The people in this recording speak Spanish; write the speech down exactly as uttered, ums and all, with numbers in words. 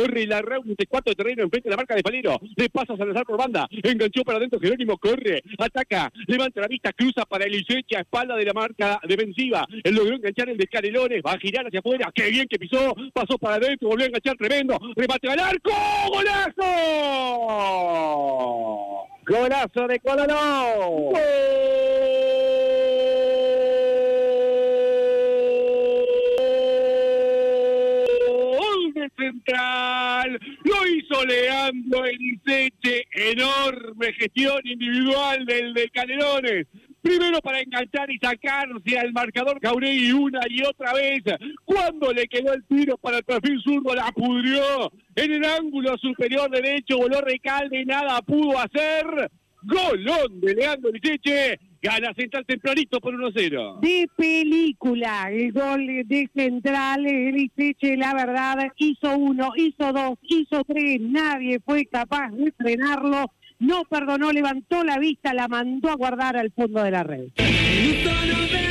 corre la Reus de cuarto de terreno enfrente de la marca de Palero, le pasa a Salazar por banda, enganchó para adentro Jerónimo, corre, ataca, levanta la vista, cruza para el Licencia, espalda de la marca defensiva, él logró enganchar el de Canelones, va a girar hacia afuera, qué bien que pisó, pasó para adentro, volvió a enganchar tremendo, remate al arco, ¡golazo! ¡Golazo de Colorado! ¡Gol de Central! Lo hizo Leandro Eliseche, enorme gestión individual del de Canelones. Primero para enganchar y sacarse al marcador Jauregui una y otra vez. Cuando le quedó el tiro para el perfil zurdo, la pudrió. En el ángulo superior derecho, voló Recalde y nada pudo hacer. Golón de Leandro Eliseche. Gana Central tempranito por uno a cero. De película, el gol de Central, Eliseche, la verdad, hizo uno, hizo dos, hizo tres, nadie fue capaz de frenarlo. No perdonó, levantó la vista, la mandó a guardar al fondo de la red.